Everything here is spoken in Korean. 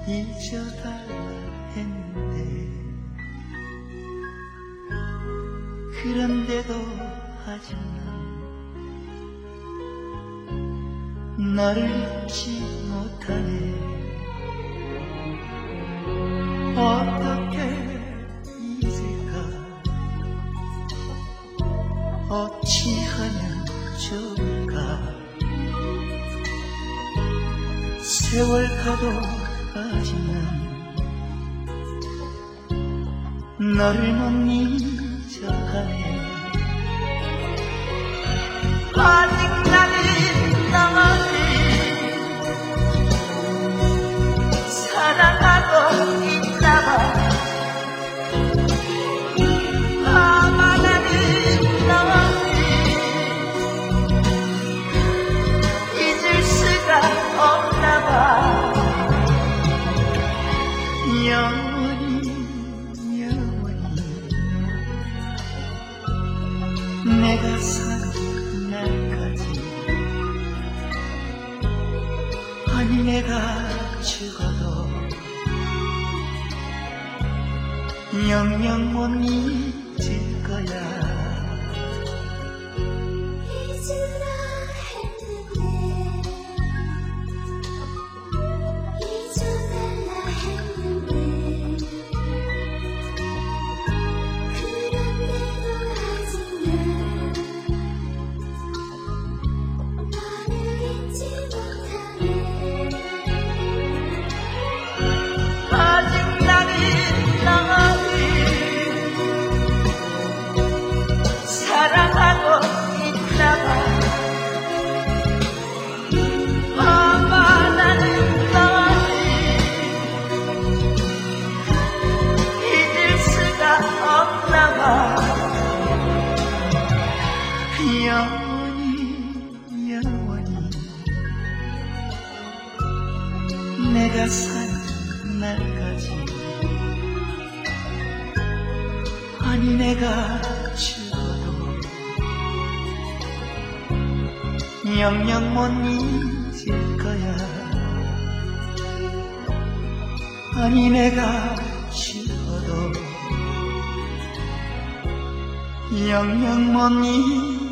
잊어달라 했는데 그런데도 하지만 너를 잊지 못하네. 어떻게 잊을까? 어찌하면 좋을까? 세월 가도 가지만 너를 못 잊어가네. 아직 나는 너를 사랑하고 있나봐. 아마 나는 너를 잊을 수가 없나봐. 영원히 내가 사는 날까지, 아니 내가 죽어도 영영 못 잊을 거야. 잊으라 했는데 잊어달라 했는데 그런데도 아직 너를 잊지 못하네. 아직 나는 너를 사랑하고 있나봐. 아마 나는 너를 잊을 수가 없나봐. 영원히 내가 사는 날까지, 아니 내가 죽어도 영영 못 잊을 거야. 아니 내가 죽어도 영영 못 잊을